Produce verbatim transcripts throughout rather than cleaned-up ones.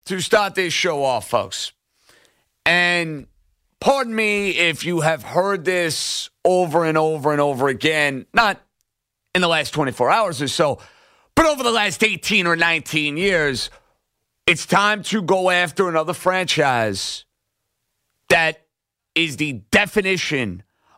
to start this show off, folks. And pardon me if you have heard this over and over and over again, not in the last twenty-four hours or so, but over the last eighteen or nineteen years, it's time to go after another franchise that is the definition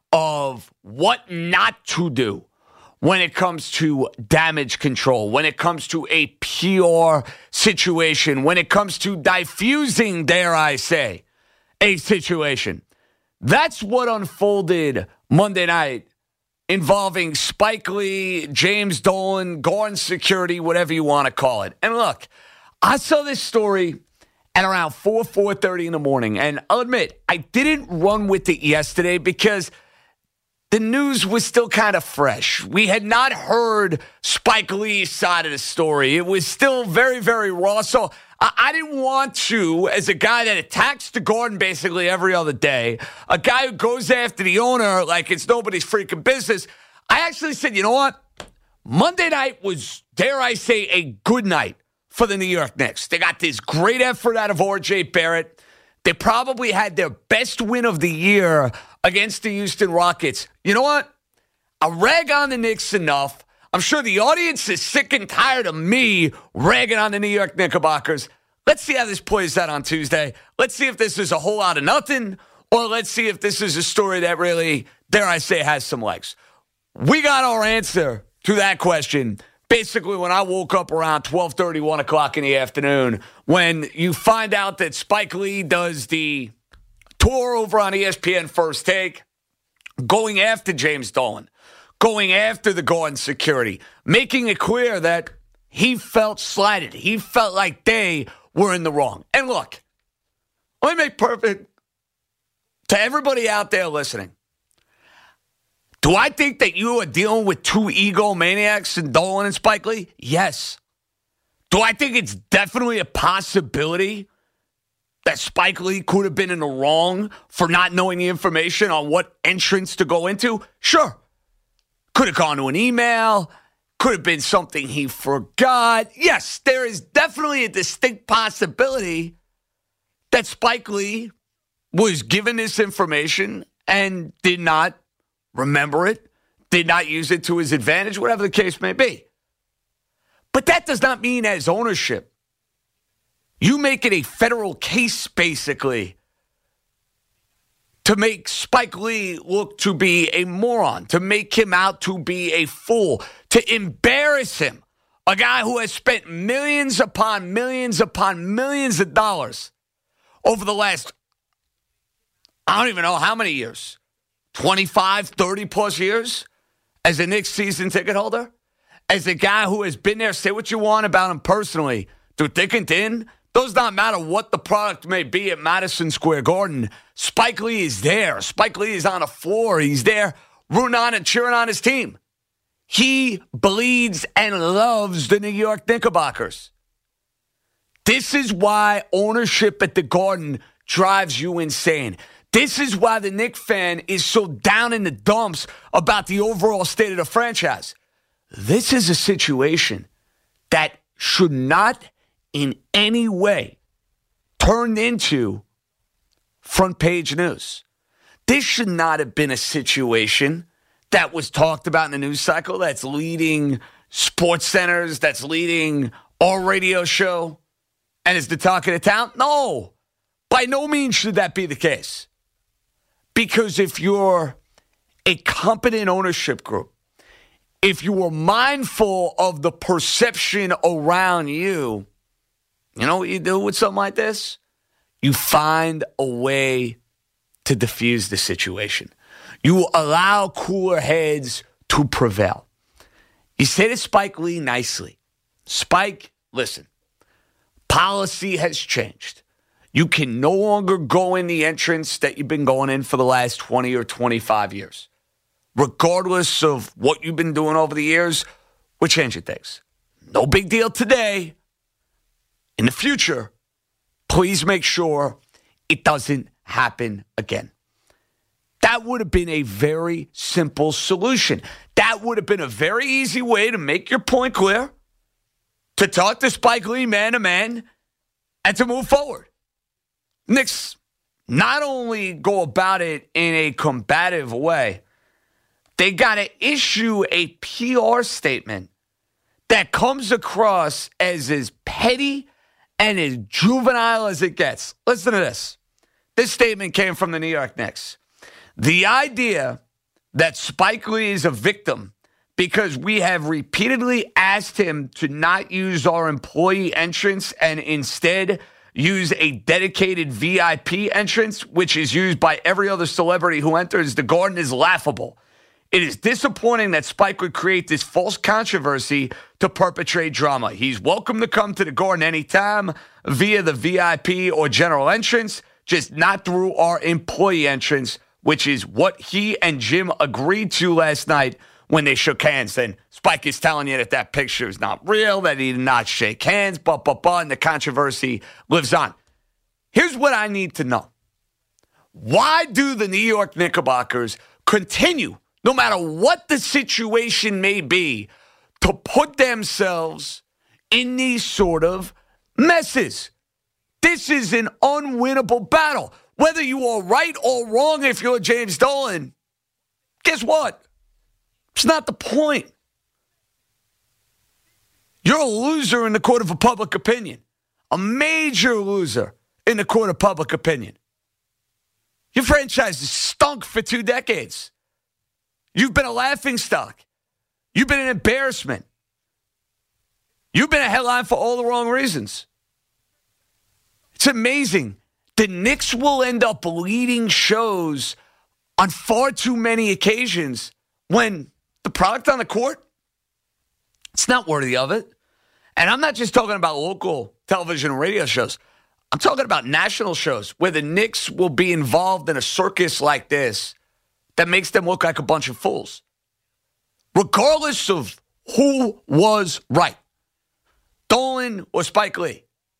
of what not to do when it comes to damage control, when it comes to a P R situation, when it comes to diffusing, dare I say, a situation. That's what unfolded Monday night involving Spike Lee, James Dolan, Gordon Security, whatever you want to call it. And look, I saw this story at around four, four thirty in the morning, and I'll admit, I didn't run with it yesterday because the news was still kind of fresh. We had not heard Spike Lee's side of the story. It was still very, very raw. So I, I didn't want to, as a guy that attacks the Gordon basically every other day, a guy who goes after the owner like it's nobody's freaking business, I actually said, you know what? Monday night was, dare I say, a good night for the New York Knicks. They got this great effort out of R J Barrett. They probably had their best win of the year against the Houston Rockets. You know what? I rag on the Knicks enough. I'm sure the audience is sick and tired of me ragging on the New York Knickerbockers. Let's see how this plays out on Tuesday. Let's see if this is a whole lot of nothing, or let's see if this is a story that really, dare I say, has some legs. We got our answer to that question basically when I woke up around twelve thirty, one o'clock in the afternoon, when you find out that Spike Lee does the tour over on E S P N First Take, going after James Dolan, going after the Gordon Security, making it clear that he felt slighted. He felt like they were in the wrong. And look, let me make perfect to everybody out there listening. Do I think that you are dealing with two egomaniacs in Dolan and Spike Lee? Yes. Do I think it's definitely a possibility that Spike Lee could have been in the wrong for not knowing the information on what entrance to go into? Sure. Could have gone to an email. Could have been something he forgot. Yes, there is definitely a distinct possibility that Spike Lee was given this information and did not remember it, did not use it to his advantage, whatever the case may be. But that does not mean as ownership, you make it a federal case, basically, to make Spike Lee look to be a moron, to make him out to be a fool, to embarrass him, a guy who has spent millions upon millions upon millions of dollars over the last, I don't even know how many years, twenty-five, thirty plus years as a Knicks season ticket holder, as a guy who has been there. Say what you want about him personally, through thick and thin. Does not matter what the product may be at Madison Square Garden. Spike Lee is there. Spike Lee is on the floor. He's there rooting on and cheering on his team. He bleeds and loves the New York Knickerbockers. This is why ownership at the Garden drives you insane. This is why the Knicks fan is so down in the dumps about the overall state of the franchise. This is a situation that should not in any way turned into front page news. This should not have been a situation that was talked about in the news cycle that's leading sports centers, that's leading our radio show, and is the talk of the town. No, by no means should that be the case. Because if you're a competent ownership group, if you were mindful of the perception around you, you know what you do with something like this? You find a way to diffuse the situation. You allow cooler heads to prevail. You say to Spike Lee nicely, Spike, listen, policy has changed. You can no longer go in the entrance that you've been going in for the last twenty or twenty-five years. Regardless of what you've been doing over the years, we're changing things. No big deal today. In the future, please make sure it doesn't happen again. That would have been a very simple solution. That would have been a very easy way to make your point clear, to talk to Spike Lee man to man, and to move forward. Knicks not only go about it in a combative way, they got to issue a P R statement that comes across as as petty and as juvenile as it gets. Listen to this. This statement came from the New York Knicks. The idea that Spike Lee is a victim because we have repeatedly asked him to not use our employee entrance and instead use a dedicated V I P entrance, which is used by every other celebrity who enters the Garden, is laughable. It is disappointing that Spike would create this false controversy to perpetrate drama. He's welcome to come to the Garden anytime via the V I P or general entrance, just not through our employee entrance, which is what he and Jim agreed to last night when they shook hands. And Spike is telling you that that picture is not real, that he did not shake hands, but, but, but, and the controversy lives on. Here's what I need to know. Why do the New York Knickerbockers continue, no matter what the situation may be, to put themselves in these sort of messes? This is an unwinnable battle. Whether you are right or wrong if you're James Dolan, guess what? It's not the point. You're a loser in the court of public opinion. A major loser in the court of public opinion. Your franchise has stunk for two decades. You've been a laughingstock. You've been an embarrassment. You've been a headline for all the wrong reasons. It's amazing. The Knicks will end up leading shows on far too many occasions when the product on the court, it's not worthy of it. And I'm not just talking about local television and radio shows. I'm talking about national shows where the Knicks will be involved in a circus like this that makes them look like a bunch of fools. Regardless of who was right, Dolan or Spike Lee.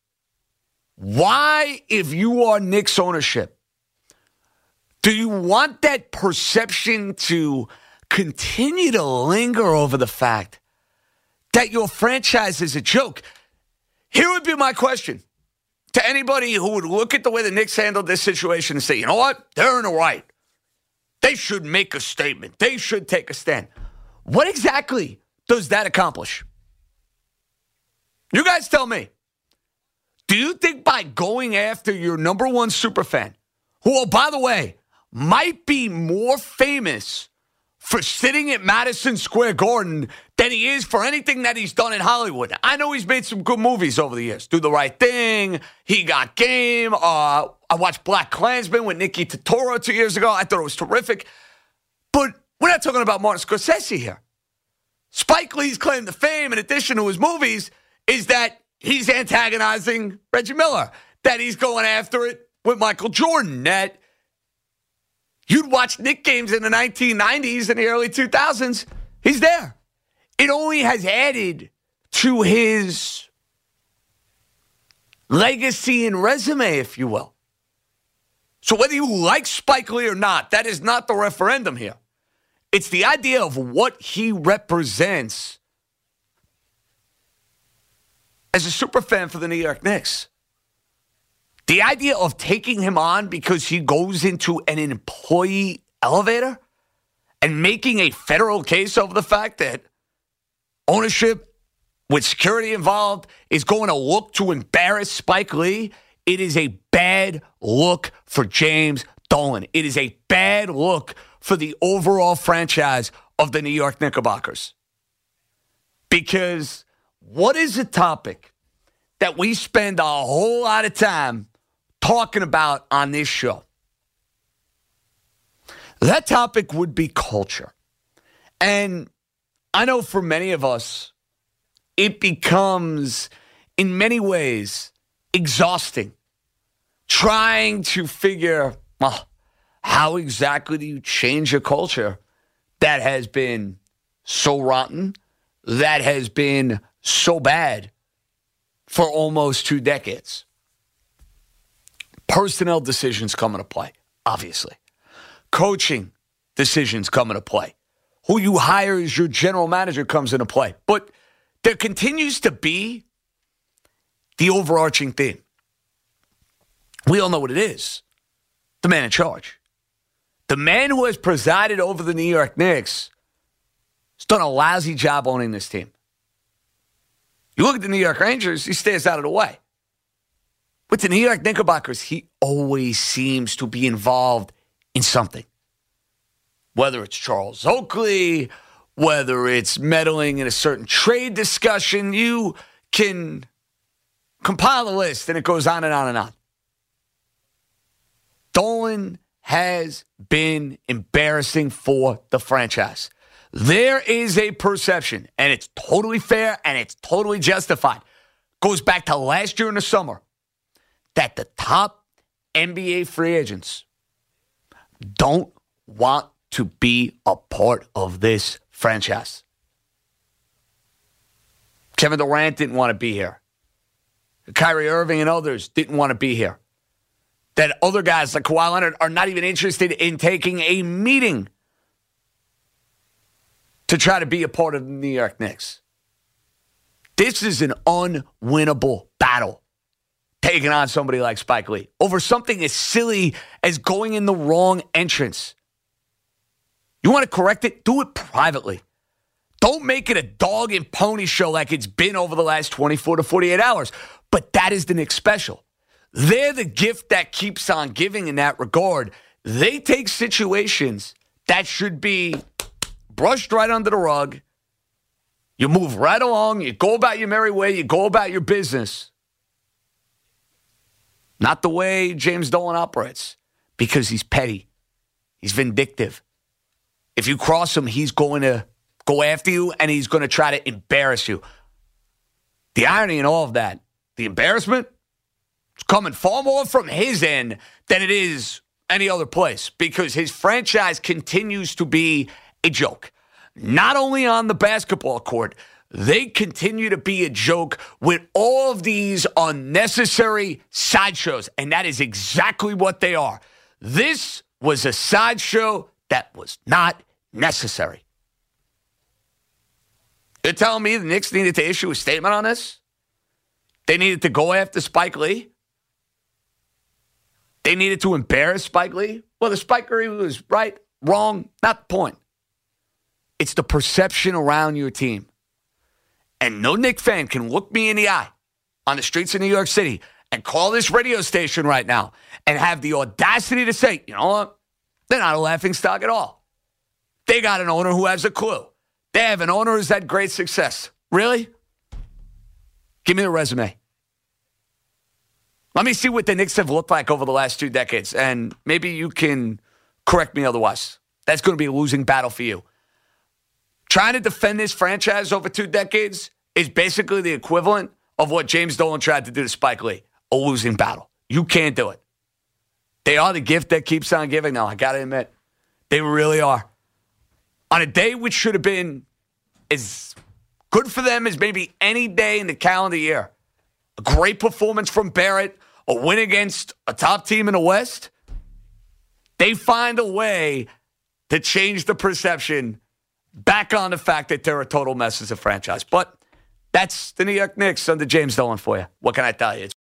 Why, if you are Knicks ownership, do you want that perception to continue to linger over the fact that your franchise is a joke? Here would be my question to anybody who would look at the way the Knicks handled this situation and say, you know what? They're in the right. They should make a statement. They should take a stand. What exactly does that accomplish? You guys tell me. Do you think by going after your number one superfan, who, oh, by the way, might be more famous for sitting at Madison Square Garden than he is for anything that he's done in Hollywood? I know he's made some good movies over the years. Do the Right Thing, He Got Game. Uh, I watched Black Klansman with Nicky Totoro two years ago. I thought it was terrific. But we're not talking about Martin Scorsese here. Spike Lee's claim to fame, in addition to his movies, is that he's antagonizing Reggie Miller, that he's going after it with Michael Jordan, that you'd watch Knick games in the nineteen nineties and the early two thousands. He's there. It only has added to his legacy and resume, if you will. So whether you like Spike Lee or not, that is not the referendum here. It's the idea of what he represents as a superfan for the New York Knicks. The idea of taking him on because he goes into an employee elevator and making a federal case over the fact that ownership with security involved is going to look to embarrass Spike Lee, it is a bad look for James Dolan. It is a bad look for the overall franchise of the New York Knickerbockers. Because what is a topic that we spend a whole lot of time talking about on this show? That topic would be culture. And I know for many of us, it becomes, in many ways, exhausting trying to figure, well, how exactly do you change a culture that has been so rotten, that has been so bad for almost two decades? Personnel decisions come into play, obviously. Coaching decisions come into play. Who you hire as your general manager comes into play. But there continues to be the overarching theme. We all know what it is. The man in charge. The man who has presided over the New York Knicks has done a lousy job owning this team. You look at the New York Rangers, he stays out of the way. With the New York Knickerbockers, he always seems to be involved in something. Whether it's Charles Oakley, whether it's meddling in a certain trade discussion, you can compile a list and it goes on and on and on. Dolan has been embarrassing for the franchise. There is a perception, and it's totally fair and it's totally justified. Goes back to last year in the summer, that the top N B A free agents don't want to be a part of this franchise. Kevin Durant didn't want to be here. Kyrie Irving and others didn't want to be here. That other guys like Kawhi Leonard are not even interested in taking a meeting to try to be a part of the New York Knicks. This is an unwinnable battle, taking on somebody like Spike Lee over something as silly as going in the wrong entrance. You want to correct it? Do it privately. Don't make it a dog and pony show like it's been over the last twenty-four to forty-eight hours. But that is the Knicks special. They're the gift that keeps on giving in that regard. They take situations that should be brushed right under the rug. You move right along. You go about your merry way. You go about your business. Not the way James Dolan operates, because he's petty. He's vindictive. If you cross him, he's going to go after you, and he's going to try to embarrass you. The irony in all of that, the embarrassment, it's coming far more from his end than it is any other place, because his franchise continues to be a joke. Not only on the basketball court, they continue to be a joke with all of these unnecessary sideshows, and that is exactly what they are. This was a sideshow that was not necessary. You're telling me the Knicks needed to issue a statement on this? They needed to go after Spike Lee? They needed to embarrass Spike Lee? Well, the Spike Lee was right, wrong, not the point. It's the perception around your team. And no Knicks fan can look me in the eye on the streets of New York City and call this radio station right now and have the audacity to say, you know what? They're not a laughingstock at all. They got an owner who has a clue. They have an owner who's had great success. Really? Give me the resume. Let me see what the Knicks have looked like over the last two decades, and maybe you can correct me otherwise. That's going to be a losing battle for you. Trying to defend this franchise over two decades is basically the equivalent of what James Dolan tried to do to Spike Lee, a losing battle. You can't do it. They are the gift that keeps on giving now, I got to admit. They really are. On a day which should have been as good for them as maybe any day in the calendar year. A great performance from Barrett, a win against a top team in the West. They find a way to change the perception back on the fact that they're a total mess as a franchise. But that's the New York Knicks under James Dolan for you. What can I tell you? It's